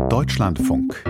Deutschlandfunk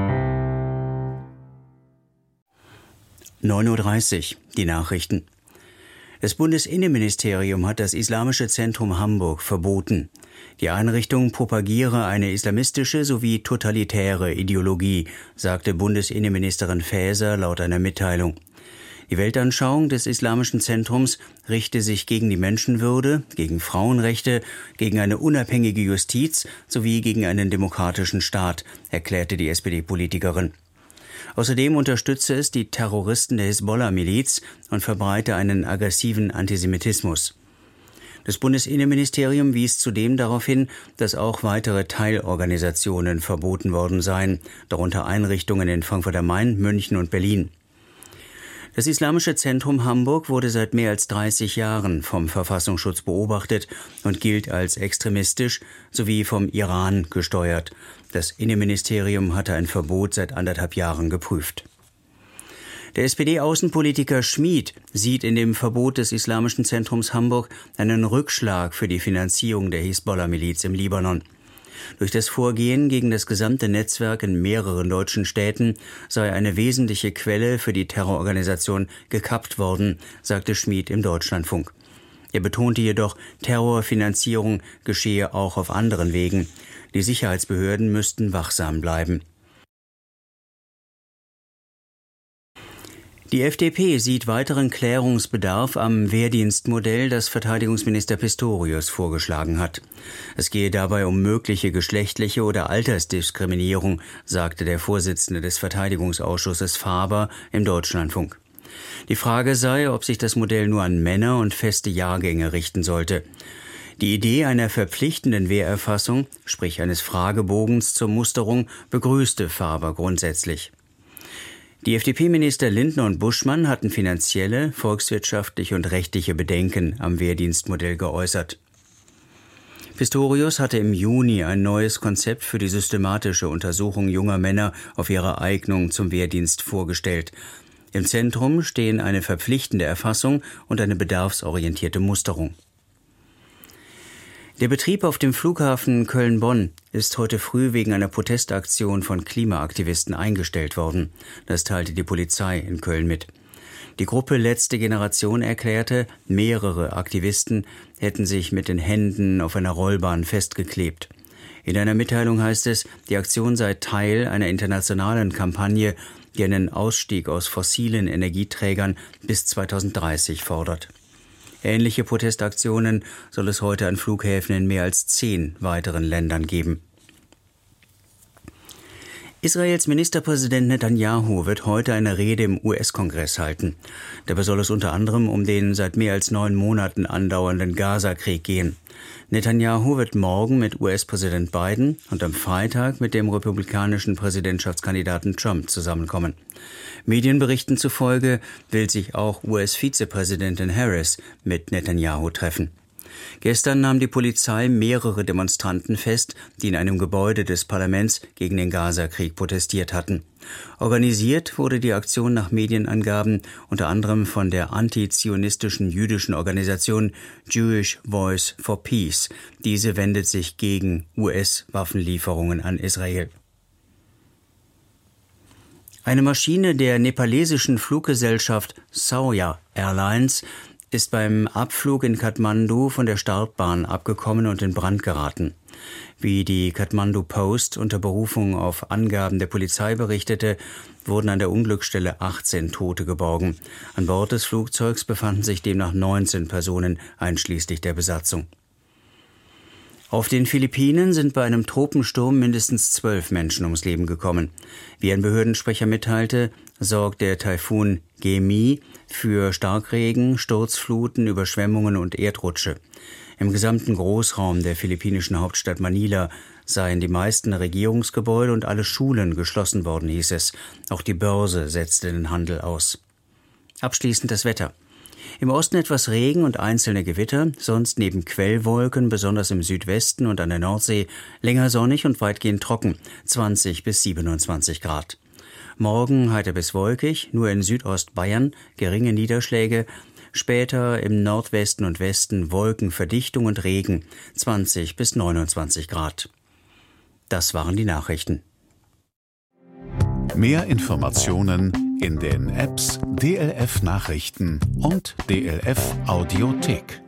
9:30 Uhr, die Nachrichten. Das Bundesinnenministerium hat das Islamische Zentrum Hamburg verboten. Die Einrichtung propagiere eine islamistische sowie totalitäre Ideologie, sagte Bundesinnenministerin Faeser laut einer Mitteilung. Die Weltanschauung des Islamischen Zentrums richte sich gegen die Menschenwürde, gegen Frauenrechte, gegen eine unabhängige Justiz sowie gegen einen demokratischen Staat, erklärte die SPD-Politikerin. Außerdem unterstütze es die Terroristen der Hisbollah-Miliz und verbreite einen aggressiven Antisemitismus. Das Bundesinnenministerium wies zudem darauf hin, dass auch weitere Teilorganisationen verboten worden seien, darunter Einrichtungen in Frankfurt am Main, München und Berlin. Das Islamische Zentrum Hamburg wurde seit mehr als 30 Jahren vom Verfassungsschutz beobachtet und gilt als extremistisch sowie vom Iran gesteuert. Das Innenministerium hatte ein Verbot seit 1,5 Jahren geprüft. Der SPD-Außenpolitiker Schmid sieht in dem Verbot des Islamischen Zentrums Hamburg einen Rückschlag für die Finanzierung der Hisbollah-Miliz im Libanon. Durch das Vorgehen gegen das gesamte Netzwerk in mehreren deutschen Städten sei eine wesentliche Quelle für die Terrororganisation gekappt worden, sagte Schmid im Deutschlandfunk. Er betonte jedoch, Terrorfinanzierung geschehe auch auf anderen Wegen. Die Sicherheitsbehörden müssten wachsam bleiben. Die FDP sieht weiteren Klärungsbedarf am Wehrdienstmodell, das Verteidigungsminister Pistorius vorgeschlagen hat. Es gehe dabei um mögliche geschlechtliche oder Altersdiskriminierung, sagte der Vorsitzende des Verteidigungsausschusses Faber im Deutschlandfunk. Die Frage sei, ob sich das Modell nur an Männer und feste Jahrgänge richten sollte. Die Idee einer verpflichtenden Wehrerfassung, sprich eines Fragebogens zur Musterung, begrüßte Faber grundsätzlich. Die FDP-Minister Lindner und Buschmann hatten finanzielle, volkswirtschaftliche und rechtliche Bedenken am Wehrdienstmodell geäußert. Pistorius hatte im Juni ein neues Konzept für die systematische Untersuchung junger Männer auf ihre Eignung zum Wehrdienst vorgestellt. Im Zentrum stehen eine verpflichtende Erfassung und eine bedarfsorientierte Musterung. Der Betrieb auf dem Flughafen Köln-Bonn ist heute früh wegen einer Protestaktion von Klimaaktivisten eingestellt worden. Das teilte die Polizei in Köln mit. Die Gruppe Letzte Generation erklärte, mehrere Aktivisten hätten sich mit den Händen auf einer Rollbahn festgeklebt. In einer Mitteilung heißt es, die Aktion sei Teil einer internationalen Kampagne, die einen Ausstieg aus fossilen Energieträgern bis 2030 fordert. Ähnliche Protestaktionen soll es heute an Flughäfen in mehr als 10 weiteren Ländern geben. Israels Ministerpräsident Netanyahu wird heute eine Rede im US-Kongress halten. Dabei soll es unter anderem um den seit mehr als 9 Monaten andauernden Gaza-Krieg gehen. Netanyahu wird morgen mit US-Präsident Biden und am Freitag mit dem republikanischen Präsidentschaftskandidaten Trump zusammenkommen. Medienberichten zufolge will sich auch US-Vizepräsidentin Harris mit Netanyahu treffen. Gestern nahm die Polizei mehrere Demonstranten fest, die in einem Gebäude des Parlaments gegen den Gaza-Krieg protestiert hatten. Organisiert wurde die Aktion nach Medienangaben unter anderem von der antizionistischen jüdischen Organisation Jewish Voice for Peace. Diese wendet sich gegen US-Waffenlieferungen an Israel. Eine Maschine der nepalesischen Fluggesellschaft Sauya Airlines ist beim Abflug in Kathmandu von der Startbahn abgekommen und in Brand geraten. Wie die Kathmandu Post unter Berufung auf Angaben der Polizei berichtete, wurden an der Unglücksstelle 18 Tote geborgen. An Bord des Flugzeugs befanden sich demnach 19 Personen, einschließlich der Besatzung. Auf den Philippinen sind bei einem Tropensturm mindestens 12 Menschen ums Leben gekommen. Wie ein Behördensprecher mitteilte, sorgt der Taifun Gemi für Starkregen, Sturzfluten, Überschwemmungen und Erdrutsche. Im gesamten Großraum der philippinischen Hauptstadt Manila seien die meisten Regierungsgebäude und alle Schulen geschlossen worden, hieß es. Auch die Börse setzte den Handel aus. Abschließend das Wetter. Im Osten etwas Regen und einzelne Gewitter, sonst neben Quellwolken, besonders im Südwesten und an der Nordsee, länger sonnig und weitgehend trocken, 20 bis 27 Grad. Morgen heiter bis wolkig, nur in Südostbayern geringe Niederschläge, später im Nordwesten und Westen Wolkenverdichtung und Regen, 20 bis 29 Grad. Das waren die Nachrichten. Mehr Informationen in den Apps DLF Nachrichten und DLF Audiothek.